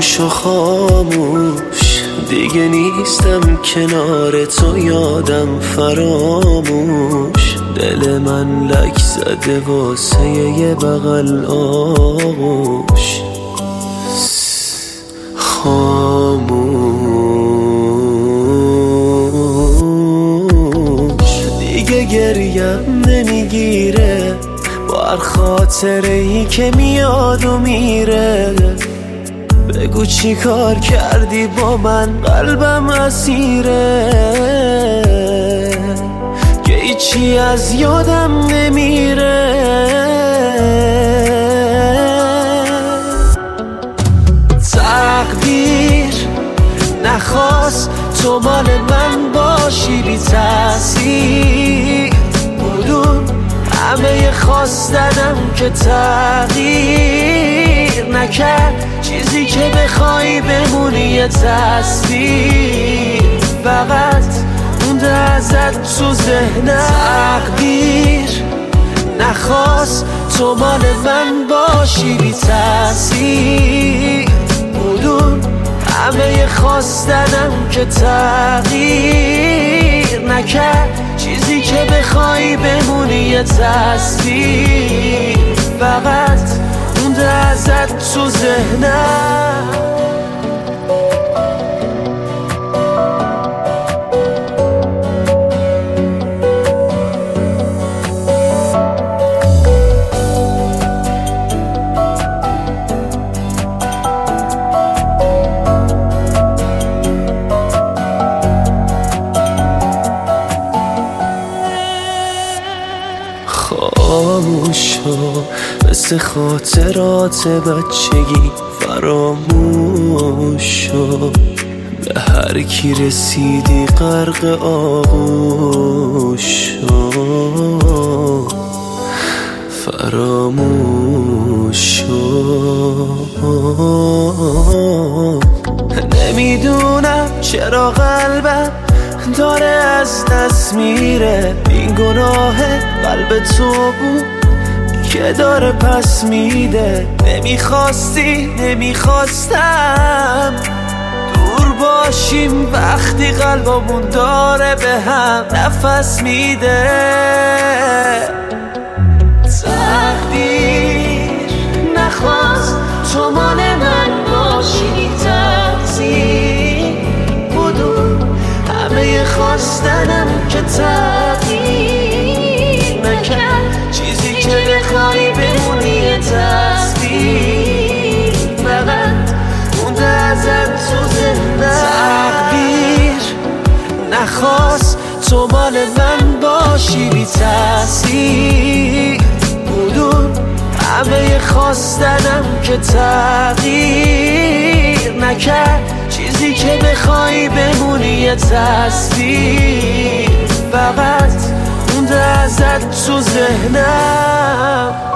و خاموش، دیگه نیستم کنار تو، یادم فراموش. دل من لک زده واسه یه بغل آغوش. خاموش دیگه گریم نمیگیره با هر خاطره ای که میاد و میره. بگو چی کار کردی با من، قلبم اسیره که هیچی از یادم نمیره. تقدیر نخواست تو مال من باشی بی تأثیر بودون همه خواستنم که تغییر نکرد. چیزی که بخوای بمونی یه تصویر، فقط مونده ازت تو ذهنم. تقدیر نخواست تو مال من باشی بی تأثیر بودون همه خواستنم که تغییر نکرد. چیزی که بخوای بمونی یه تصویر، فقط مونده ازت تو ذهنم. خاموش شو مثل خاطرات بچگی، فراموش شو به هر کی رسیدی غرق آغوش شو. فراموش شو. نمیدونم چرا قلبم داره از دست میره. این گناه قلب تو بود که داره پس میده. نمیخواستی نمیخواستم دور باشیم وقتی قلبمون داره به هم نفس میده. تقدیر نخواست تو مال من باشی تقصیر بودون همه خواستنم که تغییر نکرد. چیزی که بخوای بمونی یه تصویر، فقط مونده ازت تو ذهنم. تقدیر نخواست تو مال من باشی بی تأثیر بودون همه خواستنم که تغییر نکرد. چیزی که بخوای بمونی یه تصویر، فقط مونده ازت تو ذهنم.